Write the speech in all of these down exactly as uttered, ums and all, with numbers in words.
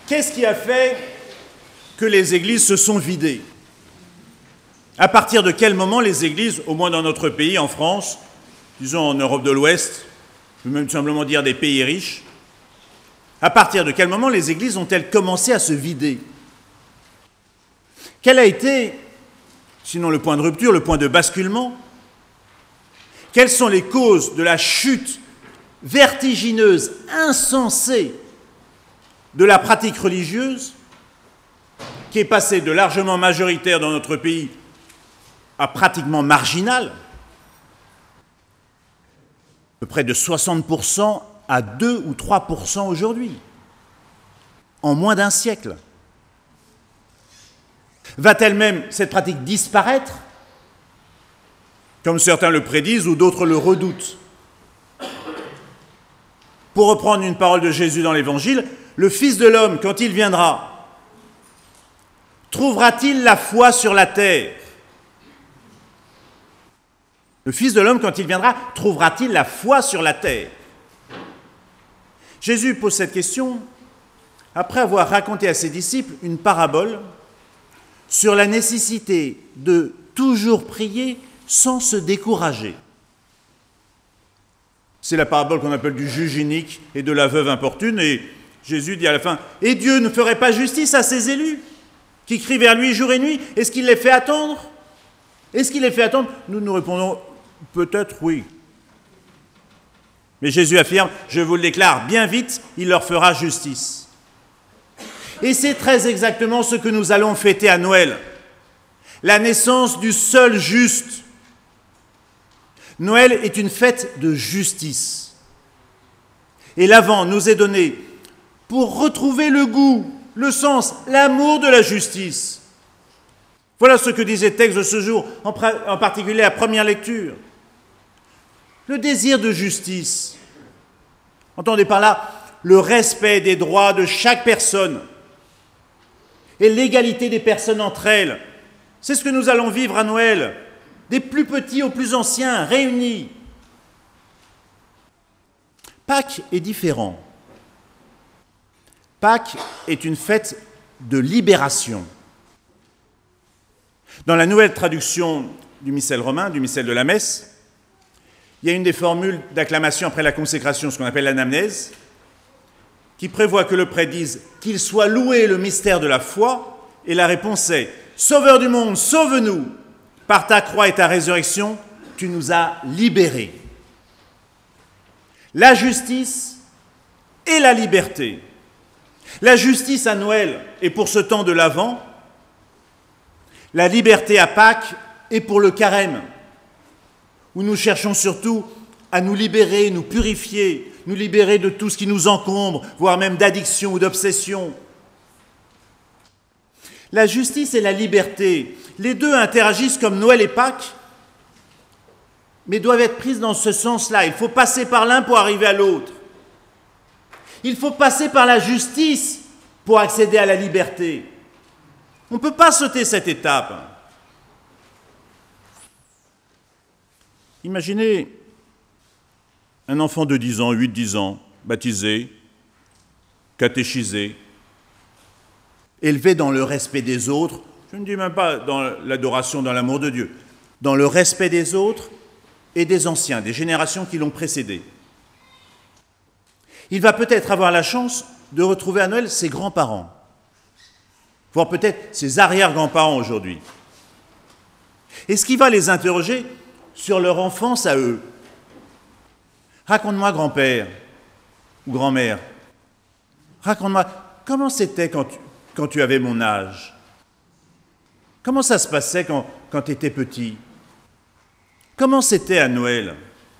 Qu'est-ce qui a fait que les églises se sont vidées? À partir de quel moment les églises, au moins dans notre pays, en France, disons en Europe de l'Ouest, ou même tout simplement dire des pays riches, à partir de quel moment les églises ont-elles commencé à se vider? Quel a été, sinon le point de rupture, le point de basculement? Quelles sont les causes de la chute vertigineuse, insensée de la pratique religieuse, qui est passée de largement majoritaire dans notre pays à pratiquement marginale, de près de soixante pour cent à deux ou trois pour cent aujourd'hui, en moins d'un siècle? Va-t-elle même, cette pratique, disparaître, comme certains le prédisent ou d'autres le redoutent? Pour reprendre une parole de Jésus dans l'Évangile, le Fils de l'homme, quand il viendra, trouvera-t-il la foi sur la terre? Le Fils de l'homme, quand il viendra, trouvera-t-il la foi sur la terre? Jésus pose cette question après avoir raconté à ses disciples une parabole sur la nécessité de toujours prier sans se décourager. C'est la parabole qu'on appelle du juge inique et de la veuve importune, et Jésus dit à la fin, « Et Dieu ne ferait pas justice à ses élus, qui crient vers lui jour et nuit? Est-ce qu'il les fait attendre? Est-ce qu'il les fait attendre ?» Nous nous répondons, « Peut-être oui. » Mais Jésus affirme, « Je vous le déclare, bien vite, il leur fera justice. » Et c'est très exactement ce que nous allons fêter à Noël, la naissance du seul juste. Noël est une fête de justice. Et l'Avent nous est donné pour retrouver le goût, le sens, l'amour de la justice. Voilà ce que disait le texte de ce jour, en, pra- en particulier la première lecture. Le désir de justice. Entendez par là le respect des droits de chaque personne et l'égalité des personnes entre elles. C'est ce que nous allons vivre à Noël, des plus petits aux plus anciens, réunis. Pâques est différent. Pâques est une fête de libération. Dans la nouvelle traduction du missel romain, du missel de la messe, il y a une des formules d'acclamation après la consécration, ce qu'on appelle l'anamnèse, qui prévoit que le prêtre dise « qu'il soit loué le mystère de la foi », et la réponse est « Sauveur du monde, sauve-nous, par ta croix et ta résurrection, tu nous as libérés. » La justice et la liberté. La justice à Noël et pour ce temps de l'Avent, la liberté à Pâques et pour le carême, où nous cherchons surtout à nous libérer, nous purifier, nous libérer de tout ce qui nous encombre, voire même d'addiction ou d'obsession. La justice et la liberté, les deux interagissent comme Noël et Pâques, mais doivent être prises dans ce sens-là. Il faut passer par l'un pour arriver à l'autre. Il faut passer par la justice pour accéder à la liberté. On ne peut pas sauter cette étape. Imaginez un enfant de dix ans, huit dix ans, baptisé, catéchisé, élevé dans le respect des autres, je ne dis même pas dans l'adoration, dans l'amour de Dieu, dans le respect des autres et des anciens, des générations qui l'ont précédé. Il va peut-être avoir la chance de retrouver à Noël ses grands-parents, voire peut-être ses arrière-grands-parents aujourd'hui. Et ce qui va les interroger sur leur enfance à eux. Raconte-moi, grand-père ou grand-mère, raconte-moi, comment c'était quand tu, quand tu avais mon âge? Comment ça se passait quand, quand tu étais petit? Comment c'était à Noël?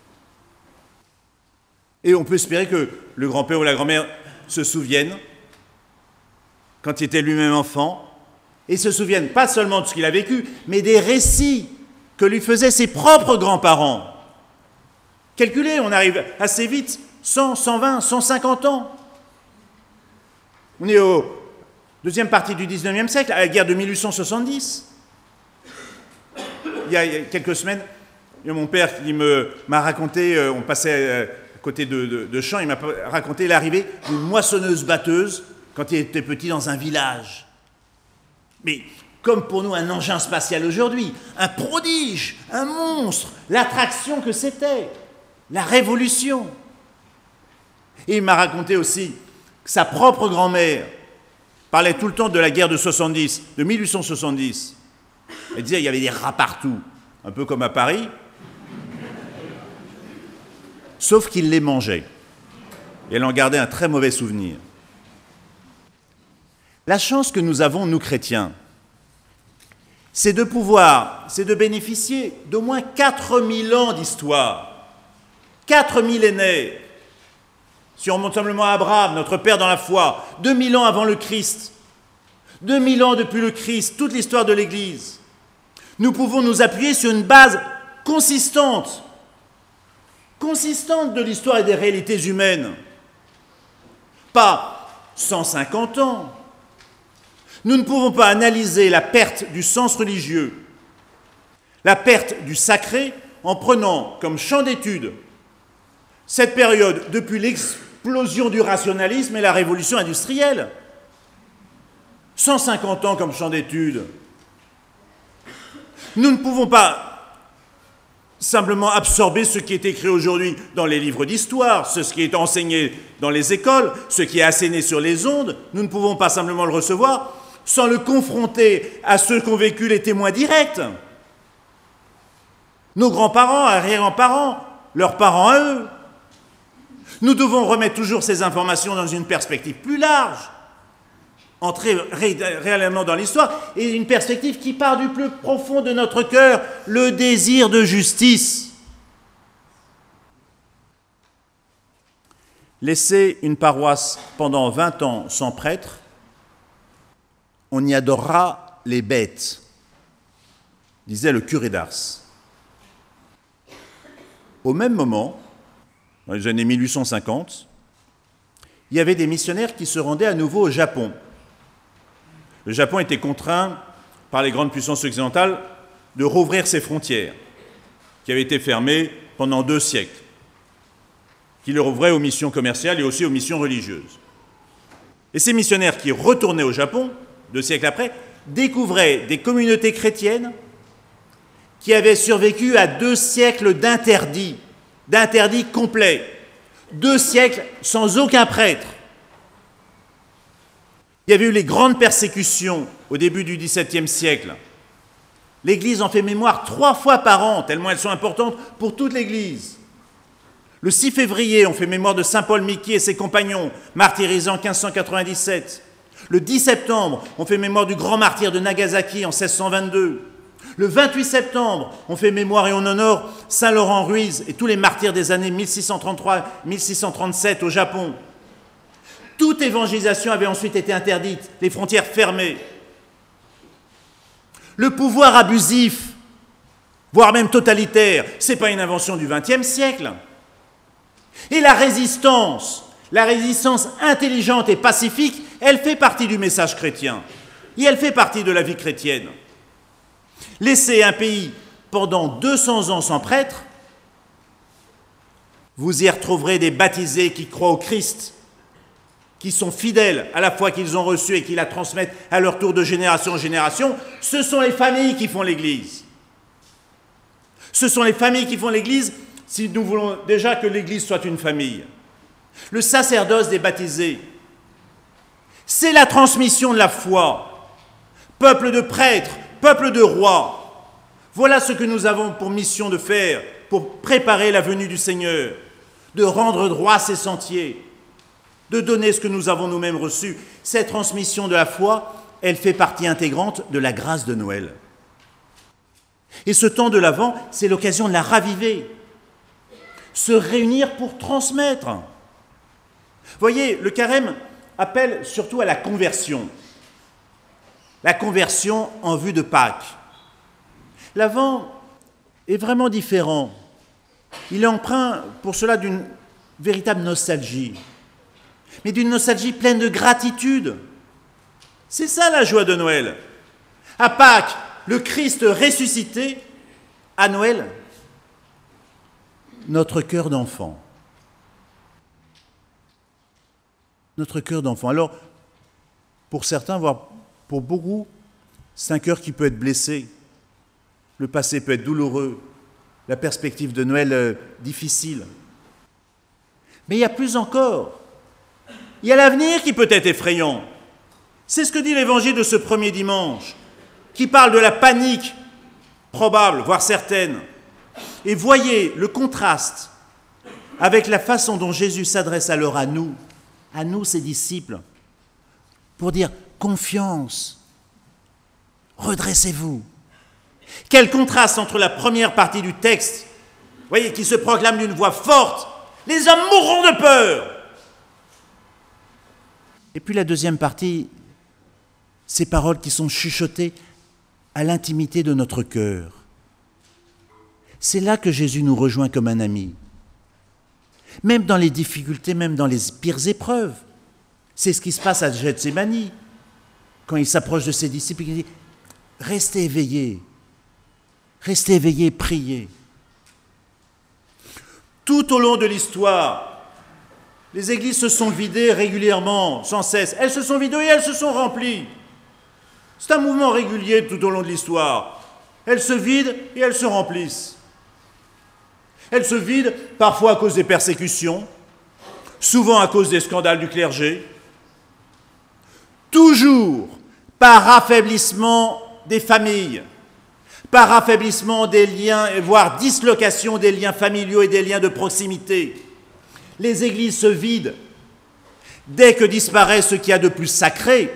Et on peut espérer que le grand-père ou la grand-mère se souviennent, quand il était lui-même enfant, et se souviennent pas seulement de ce qu'il a vécu, mais des récits que lui faisaient ses propres grands-parents. Calculez, on arrive assez vite, cent, cent vingt, cent cinquante ans. On est au deuxième partie du dix-neuvième siècle, à la guerre de mille huit cent soixante-dix. Il y a, il y a quelques semaines, il y a mon père qui me, m'a raconté, on passait à côté de, de, de champs, il m'a raconté l'arrivée d'une moissonneuse-batteuse quand il était petit dans un village. Mais comme pour nous un engin spatial aujourd'hui, un prodige, un monstre, l'attraction que c'était, la révolution. Et il m'a raconté aussi que sa propre grand-mère parlait tout le temps de la guerre de soixante-dix, de mille huit cent soixante-dix. Elle disait qu'il y avait des rats partout, un peu comme à Paris, sauf qu'il les mangeait. Et elle en gardait un très mauvais souvenir. La chance que nous avons, nous chrétiens, c'est de pouvoir, c'est de bénéficier d'au moins quatre mille ans d'histoire, quatre millénaires. Si on remonte simplement à Abraham, notre père dans la foi, deux mille ans avant le Christ, deux mille ans depuis le Christ, toute l'histoire de l'Église, nous pouvons nous appuyer sur une base consistante, consistante de l'histoire et des réalités humaines. Pas cent cinquante ans. Nous ne pouvons pas analyser la perte du sens religieux, la perte du sacré, en prenant comme champ d'étude cette période depuis l'explosion du rationalisme et la révolution industrielle. cent cinquante ans comme champ d'étude. Nous ne pouvons pas simplement absorber ce qui est écrit aujourd'hui dans les livres d'histoire, ce qui est enseigné dans les écoles, ce qui est asséné sur les ondes. Nous ne pouvons pas simplement le recevoir sans le confronter à ceux qu'ont vécu les témoins directs. Nos grands-parents, arrière-grands-parents, leurs parents à eux. Nous devons remettre toujours ces informations dans une perspective plus large, entrer ré- réellement dans l'histoire, et une perspective qui part du plus profond de notre cœur, le désir de justice. Laisser une paroisse pendant vingt ans sans prêtre, on y adorera les bêtes, disait le curé d'Ars. Au même moment, dans les années mille huit cent cinquante, il y avait des missionnaires qui se rendaient à nouveau au Japon. Le Japon était contraint par les grandes puissances occidentales de rouvrir ses frontières, qui avaient été fermées pendant deux siècles, qui le rouvraient aux missions commerciales et aussi aux missions religieuses. Et ces missionnaires qui retournaient au Japon, deux siècles après, découvraient des communautés chrétiennes qui avaient survécu à deux siècles d'interdits, d'interdits complets, deux siècles sans aucun prêtre. Il y avait eu les grandes persécutions au début du dix-septième siècle. L'Église en fait mémoire trois fois par an, tellement elles sont importantes pour toute l'Église. Le six février, on fait mémoire de saint Paul Miki et ses compagnons, martyrisés en quinze cent quatre-vingt-dix-sept. Le dix septembre, on fait mémoire du grand martyr de Nagasaki en seize cent vingt-deux. Le vingt-huit septembre, on fait mémoire et on honore saint Laurent Ruiz et tous les martyrs des années mille six cent trente-trois à mille six cent trente-sept au Japon. Toute évangélisation avait ensuite été interdite, les frontières fermées. Le pouvoir abusif, voire même totalitaire, ce n'est pas une invention du vingtième siècle. Et la résistance, la résistance intelligente et pacifique, elle fait partie du message chrétien. Et elle fait partie de la vie chrétienne. Laisser un pays pendant deux cents ans sans prêtre, vous y retrouverez des baptisés qui croient au Christ, qui sont fidèles à la foi qu'ils ont reçue et qui la transmettent à leur tour de génération en génération. Ce sont les familles qui font l'Église. Ce sont les familles qui font l'Église si nous voulons déjà que l'Église soit une famille. Le sacerdoce des baptisés, c'est la transmission de la foi. Peuple de prêtres, peuple de rois. Voilà ce que nous avons pour mission de faire, pour préparer la venue du Seigneur, de rendre droit ses sentiers, de donner ce que nous avons nous-mêmes reçu. Cette transmission de la foi, elle fait partie intégrante de la grâce de Noël. Et ce temps de l'Avent, c'est l'occasion de la raviver, se réunir pour transmettre. Voyez, le carême appelle surtout à la conversion. La conversion en vue de Pâques. L'Avent est vraiment différent. Il est empreint pour cela d'une véritable nostalgie, mais d'une nostalgie pleine de gratitude. C'est ça la joie de Noël. À Pâques, le Christ ressuscité. À Noël, notre cœur d'enfant. Notre cœur d'enfant. Alors, Pour certains, voire pour beaucoup, c'est un cœur qui peut être blessé. Le passé peut être douloureux, la perspective de Noël euh, difficile. Mais il y a plus encore. Il y a l'avenir qui peut être effrayant. C'est ce que dit l'évangile de ce premier dimanche, qui parle de la panique probable, voire certaine. Et voyez le contraste avec la façon dont Jésus s'adresse alors à nous, à nous ses disciples, pour dire confiance, redressez-vous. Quel contraste entre la première partie du texte, voyez, qui se proclame d'une voix forte, les hommes mourront de peur. Et puis la deuxième partie, ces paroles qui sont chuchotées à l'intimité de notre cœur. C'est là que Jésus nous rejoint comme un ami. Même dans les difficultés, même dans les pires épreuves. C'est ce qui se passe à Gethsémani, quand il s'approche de ses disciples, il dit « Restez éveillés, restez éveillés, priez ». Tout au long de l'histoire, les églises se sont vidées régulièrement, sans cesse. Elles se sont vidées et elles se sont remplies. C'est un mouvement régulier tout au long de l'histoire. Elles se vident et elles se remplissent. Elles se vident parfois à cause des persécutions, souvent à cause des scandales du clergé, toujours par affaiblissement des familles, par affaiblissement des liens, voire dislocation des liens familiaux et des liens de proximité. Les églises se vident dès que disparaît ce qu'il y a de plus sacré,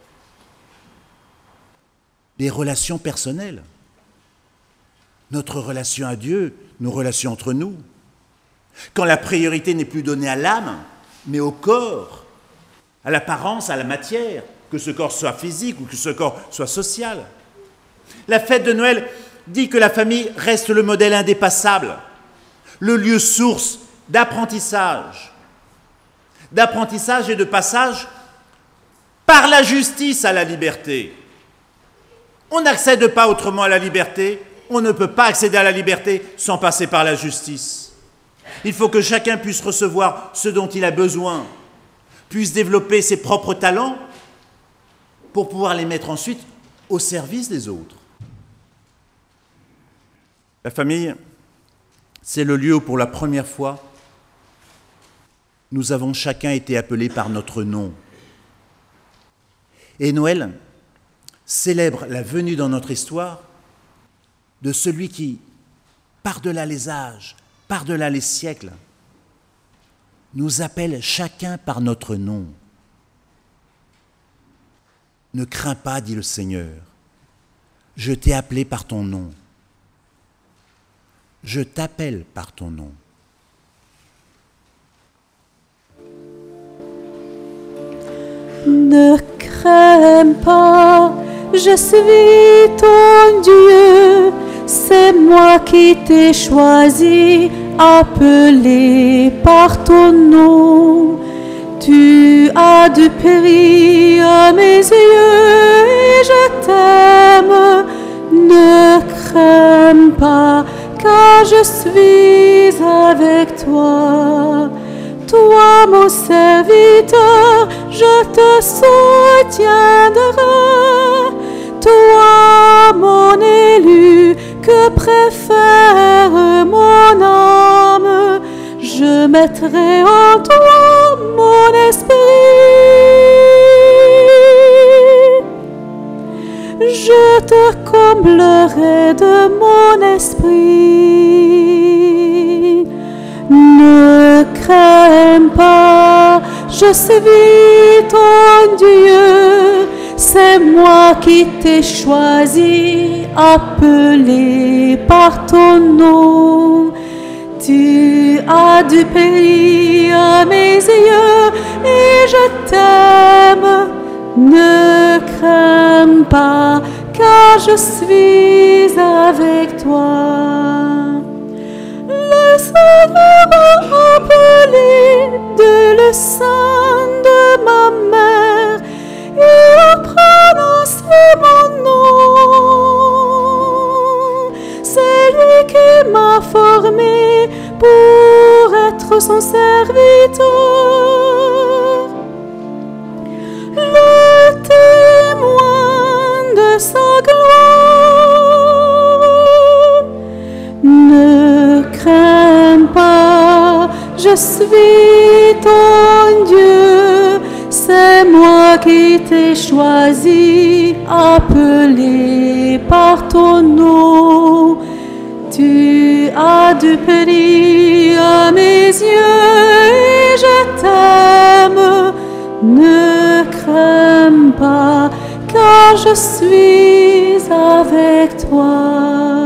les relations personnelles, notre relation à Dieu, nos relations entre nous. Quand la priorité n'est plus donnée à l'âme, mais au corps, à l'apparence, à la matière, que ce corps soit physique ou que ce corps soit social. La fête de Noël dit que la famille reste le modèle indépassable, le lieu source d'apprentissage, d'apprentissage et de passage par la justice à la liberté. On n'accède pas autrement à la liberté, on ne peut pas accéder à la liberté sans passer par la justice. Il faut que chacun puisse recevoir ce dont il a besoin, puisse développer ses propres talents pour pouvoir les mettre ensuite au service des autres. La famille, c'est le lieu où pour la première fois, nous avons chacun été appelés par notre nom. Et Noël célèbre la venue dans notre histoire de celui qui, par-delà les âges, par-delà les siècles, nous appelle chacun par notre nom. Ne crains pas, dit le Seigneur, je t'ai appelé par ton nom. Je t'appelle par ton nom. Ne crains pas, je suis ton Dieu, c'est moi qui t'ai choisi, appelé par ton nom. Tu as du prix à mes yeux et je t'aime. Ne crains pas, car je suis avec toi. Toi, mon serviteur, je te soutiendrai. Toi, mon élu, que préfère mon âme, je mettrai en toi mon esprit. Je te comblerai de mon esprit. Ne crains pas, je suis ton Dieu, c'est moi qui t'ai choisi, appelé par ton nom. Tu as du prix à mes yeux et je t'aime. Ne crains pas, car je suis avec toi. Le Seigneur m'a appelé de le sein de ma mère et a prononcé mon nom. C'est lui qui m'a formé pour être son serviteur. Le je suis ton Dieu, c'est moi qui t'ai choisi, appelé par ton nom. Tu as du prix à mes yeux et je t'aime. Ne crains pas, car je suis avec toi.